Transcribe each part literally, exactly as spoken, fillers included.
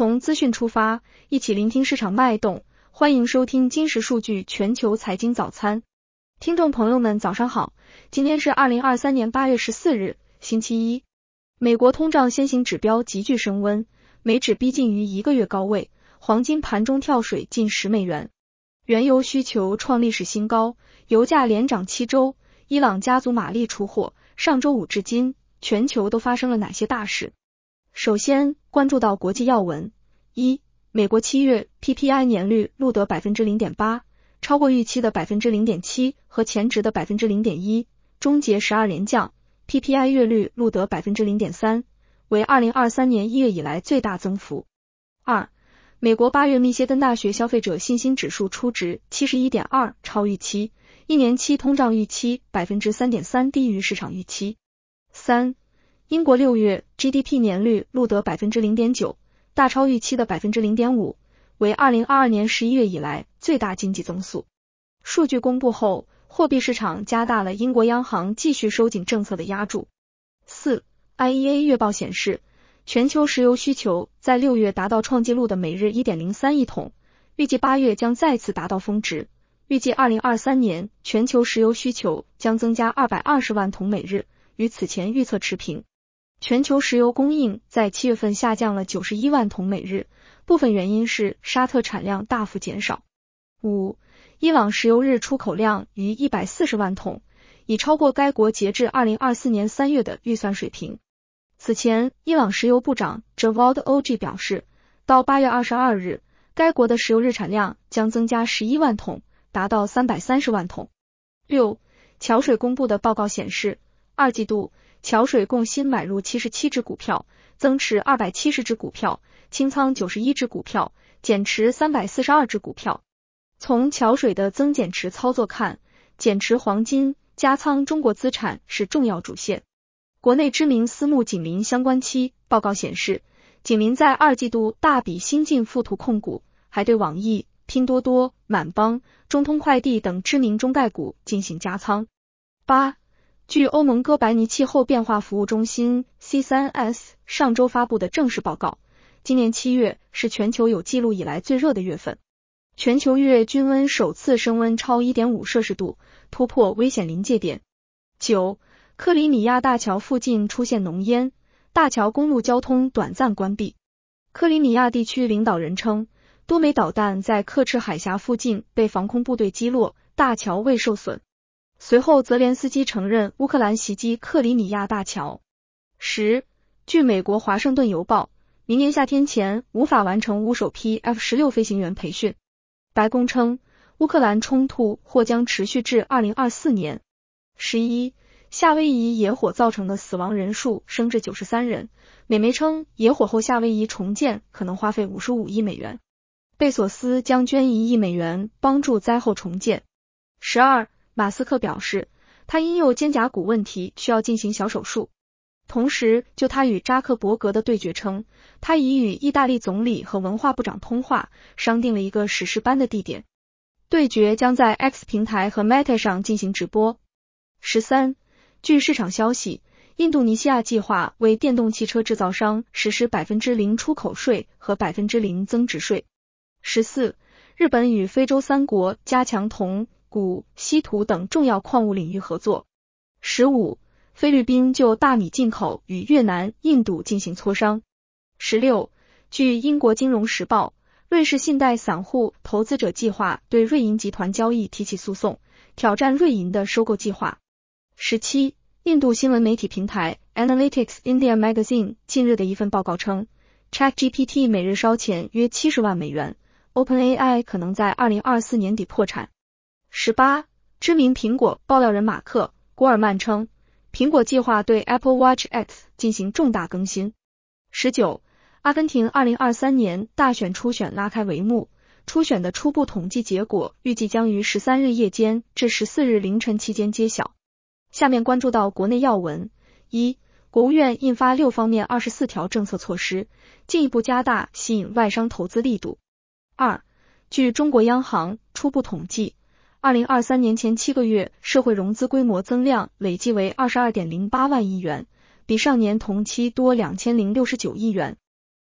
从资讯出发，一起聆听市场脉动。欢迎收听金石数据全球财经早餐。听众朋友们早上好，今天是二零二三年八月十四日，星期一。美国通胀先行指标急剧升温，美指逼近于一个月高位，黄金盘中跳水近十美元。原油需求创历史新高，油价连涨七周，伊朗加足马力出货，上周五至今，全球都发生了哪些大事？首先关注到国际要闻。一、美国七月 P P I 年率录得 百分之零点八， 超过预期的 百分之零点七 和前值的 百分之零点一， 终结十二连降。 P P I 月率录得 百分之零点三， 为二零二三年一月以来最大增幅。二、美国八月密歇根大学消费者信心指数初值 七十一点二， 超预期，一年期通胀预期 百分之三点三 低于市场预期。三、英国六月 G D P 年率录得 百分之零点九， 大超预期的 百分之零点五， 为二零二二年十一月以来最大经济增速。数据公布后，货币市场加大了英国央行继续收紧政策的压注。四、I E A 月报显示，全球石油需求在六月达到创纪录的每日 一点零三亿桶，预计八月将再次达到峰值，预计二零二三年全球石油需求将增加二百二十万桶每日，与此前预测持平。全球石油供应在七月份下降了九十一万桶每日，部分原因是沙特产量大幅减少。五、伊朗石油日出口量逾一百四十万桶，已超过该国截至二零二四年三月的预算水平。此前，伊朗石油部长 Javad Og 表示，到八月二十二日，该国的石油日产量将增加十一万桶，达到三百三十万桶。六、桥水公布的报告显示，二季度桥水共新买入七十七只股票，增持二百七十只股票，清仓九十一只股票，减持三百四十二只股票。从桥水的增减持操作看，减持黄金，加仓中国资产是重要主线。国内知名私募景林相关期报告显示，景林在二季度大笔新进富途控股，还对网易、拼多多、满帮、中通快递等知名中概股进行加仓。八、据欧盟哥白尼气候变化服务中心 C 三 S 上周发布的正式报告，今年七月是全球有记录以来最热的月份，全球月均温首次升温超 一点五摄氏度，突破危险临界点。九、克里米亚大桥附近出现浓烟，大桥公路交通短暂关闭。克里米亚地区领导人称，多枚导弹在刻赤海峡附近被防空部队击落，大桥未受损。随后泽连斯基承认乌克兰袭击克里米亚大桥。十、据美国华盛顿邮报，明年夏天前无法完成乌首批 F 十六 飞行员培训。白宫称，乌克兰冲突或将持续至二零二四年。十一、夏威夷野火造成的死亡人数升至九十三人，美媒称野火后夏威夷重建可能花费五十五亿美元。贝索斯将捐一亿美元帮助灾后重建。十二、马斯克表示，他因右肩胛骨问题需要进行小手术。同时，就他与扎克伯格的对决称，他已与意大利总理和文化部长通话，商定了一个史诗般的地点。对决将在 X 平台和 Meta 上进行直播。十三、据市场消息，印度尼西亚计划为电动汽车制造商实施 百分之零 出口税和 百分之零 增值税。十四、日本与非洲三国加强铜、钴、稀土等重要矿物领域合作。十五、菲律宾就大米进口与越南、印度进行磋商。十六、据英国金融时报，瑞士信贷散户投资者计划对瑞银集团交易提起诉讼，挑战瑞银的收购计划。十七、印度新闻媒体平台 Analytics India Magazine 近日的一份报告称， ChatGPT 每日烧钱约七十万美元， OpenAI 可能在二零二四年底破产。十八、知名苹果爆料人马克·郭尔曼称，苹果计划对 Apple Watch X 进行重大更新。十九、阿根廷二零二三年大选初选拉开帷幕，初选的初步统计结果预计将于十三日夜间至十四日凌晨期间揭晓。下面关注到国内要闻。一、国务院印发六方面二十四条政策措施，进一步加大吸引外商投资力度。二、据中国央行初步统计，二零二三年前七个月社会融资规模增量累计为 二十二点零八万亿元，比上年同期多两千零六十九亿元。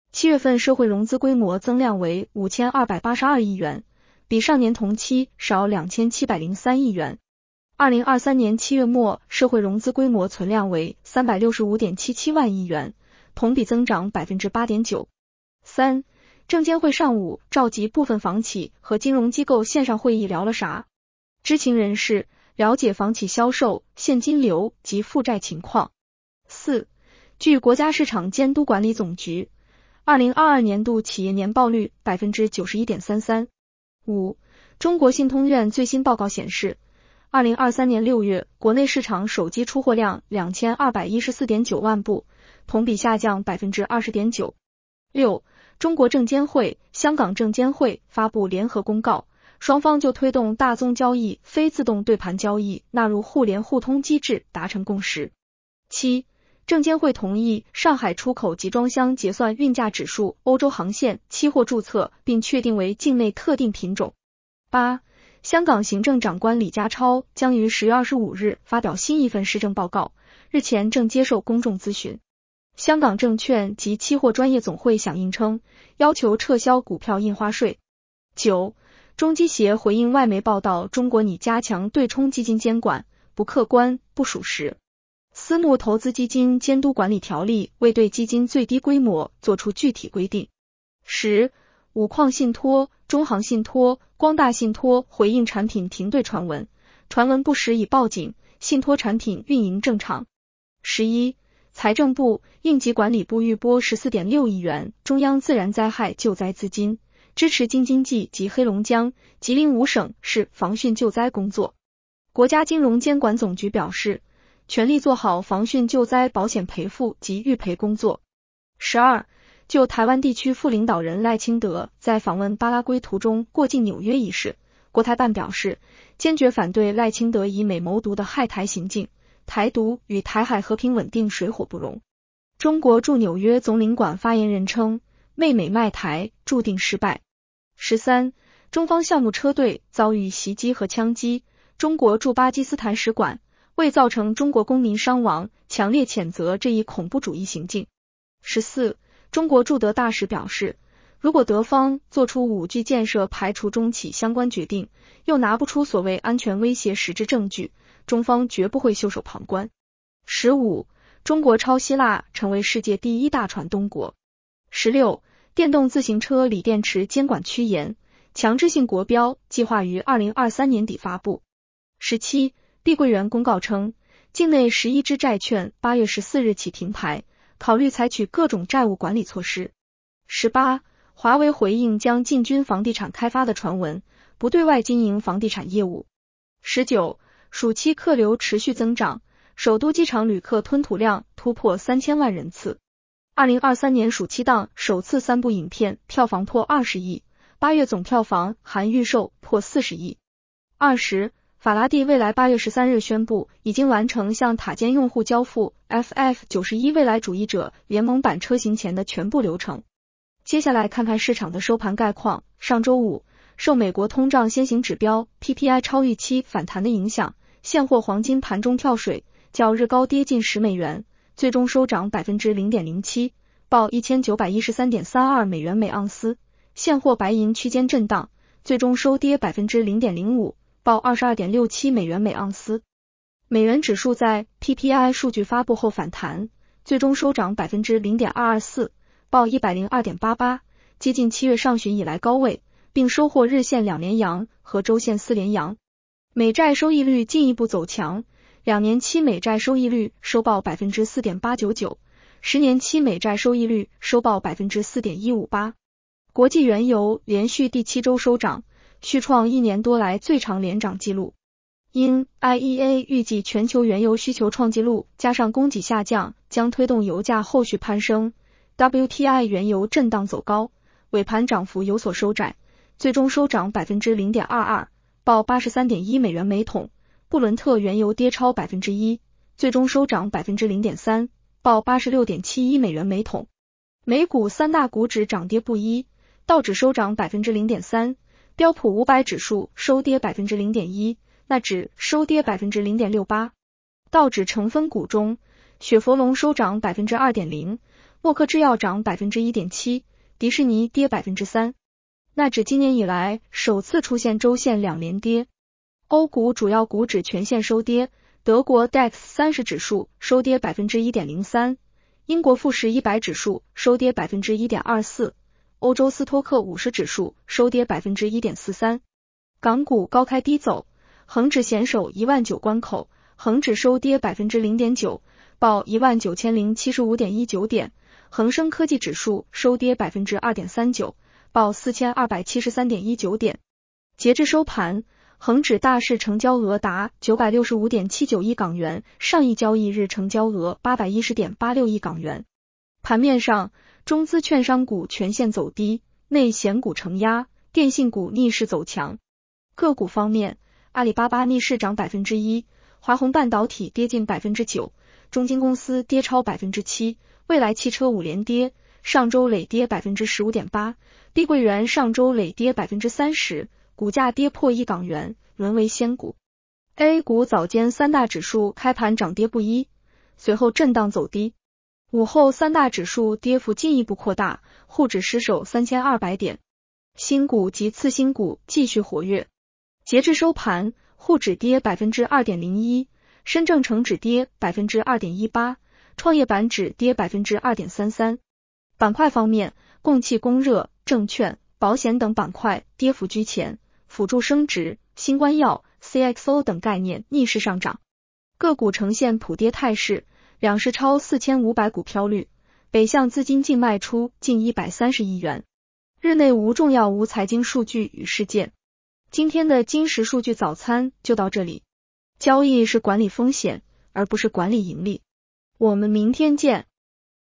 七月份社会融资规模增量为五千二百八十二亿元，比上年同期少两千七百零三亿元。二零二三年七月末社会融资规模存量为 三百六十五点七七万亿元，同比增长 百分之八点九。三、证监会上午召集部分房企和金融机构线上会议聊了啥？知情人士了解房企销售、现金流及负债情况。四、据国家市场监督管理总局二零二二年度企业年报率 百分之九十一点三三。五、中国信通院最新报告显示，二零二三年六月国内市场手机出货量 两千二百一十四点九万部，同比下降 百分之二十点九。六、中国证监会、香港证监会发布联合公告，双方就推动大宗交易、非自动对盘交易纳入互联互通机制达成共识。七、证监会同意上海出口集装箱结算运价指数欧洲航线期货注册并确定为境内特定品种。八、香港行政长官李家超将于十月二十五日发表新一份施政报告，日前正接受公众咨询。香港证券及期货专业总会响应称，要求撤销股票印花税。九、中基协回应外媒报道中国拟加强对冲基金监管，不客观、不属实。私募投资基金监督管理条例未对基金最低规模作出具体规定。十、五矿信托、中航信托、光大信托回应产品停兑传闻，传闻不实已报警，信托产品运营正常。十一、财政部、应急管理部预拨 十四点六亿元中央自然灾害救灾资金，支持京津冀及黑龙江、吉林五省市防汛救灾工作。国家金融监管总局表示，全力做好防汛救灾保险赔付及预赔工作。十二、就台湾地区副领导人赖清德在访问巴拉圭途中过境纽约一事，国台办表示，坚决反对赖清德以美谋独的害台行径，台独与台海和平稳定水火不容。中国驻纽约总领馆发言人称，媚美卖台注定失败。十三、中方项目车队遭遇袭击和枪击，中国驻巴基斯坦使馆未造成中国公民伤亡，强烈谴责这一恐怖主义行径。十四、中国驻德大使表示，如果德方做出五 G 建设排除中企相关决定，又拿不出所谓安全威胁实质证据，中方绝不会袖手旁观。十五、中国超希腊成为世界第一大船东国。十六、电动自行车锂电池监管趋严，强制性国标计划于二零二三年底发布。十七、碧桂园公告称，境内十一只债券八月十四日起停牌，考虑采取各种债务管理措施。十八、华为回应将进军房地产开发的传闻，不对外经营房地产业务。十九、暑期客流持续增长，首都机场旅客吞吐量突破三千万人次。二零二三年暑期档首次三部影片票房破二十亿，八月总票房含预售破四十亿。二十、法拉第未来八月十三日宣布，已经完成向塔尖用户交付 F F 九十一 未来主义者联盟版车型前的全部流程。接下来看看市场的收盘概况。上周五，受美国通胀先行指标 P P I 超预期反弹的影响，现货黄金盘中跳水，较日高跌近十美元，最终收涨 百分之零点零七， 报 一千九百一十三点三二美元每盎司。现货白银区间震荡，最终收跌 百分之零点零五，报 二十二点六七美元每盎司。美元指数在 P P I 数据发布后反弹，最终收涨 百分之零点二二四， 报 一百零二点八八， 接近七月上旬以来高位，并收获日线两连阳和周线四连阳。美债收益率进一步走强，两年期美债收益率收报 百分之四点八九九， 十年期美债收益率收报 百分之四点一五八。 国际原油连续第七周收涨，续创一年多来最长连涨纪录。因 I E A 预计全球原油需求创纪录，加上供给下降，将推动油价后续攀升。W T I 原油震荡走高，尾盘涨幅有所收窄，最终收涨 百分之零点二二， 报 八十三点一美元每桶。布伦特原油跌超 百分之一， 最终收涨 百分之零点三， 报 八十六点七一美元每桶。美股三大股指涨跌不一，道指收涨 百分之零点三， 标普五百指数收跌 百分之零点一， 纳指收跌 百分之零点六八。道指成分股中，雪佛龙收涨 百分之二点零， 默克制药涨 百分之一点七， 迪士尼跌 百分之三。纳指今年以来首次出现周线两连跌。欧股主要股指全线收跌，德国 D A X 三十 指数收跌 百分之一点零三， 英国富时一百指数收跌 百分之一点二四， 欧洲斯托克五十指数收跌 百分之一点四三。港股高开低走，恒指险守一万九关口，恒指收跌 百分之零点九， 报 一万九千零七十五点一九 点，恒生科技指数收跌 百分之二点三九， 报 四千二百七十三点一九 点。截至收盘，恒指大市成交额达 九百六十五点七九亿港元，上一交易日成交额 八百一十点八六亿港元。盘面上，中资券商股全线走低，内险股承压，电信股逆势走强。个股方面，阿里巴巴逆势涨 百分之一， 华虹半导体跌近 百分之九， 中金公司跌超 百分之七， 蔚来汽车五连跌，上周累跌 百分之十五点八， 碧桂园上周累跌 百分之三十， 股价跌破一港元，沦为仙股。A 股早间三大指数开盘涨跌不一，随后震荡走低。午后三大指数跌幅进一步扩大，沪指失守三千二百点。新股及次新股继续活跃。截至收盘，沪指跌 百分之二点零一， 深证成指跌 百分之二点一八， 创业板指跌 百分之二点三三。板块方面，供气供热、证券、保险等板块跌幅居前，辅助生殖、新冠药、C X O 等概念逆势上涨。个股呈现普跌态势，两市超四千五百股飘绿，北向资金净卖出近一百三十亿元。日内无重要无财经数据与事件。今天的金石数据早餐就到这里。交易是管理风险，而不是管理盈利。我们明天见。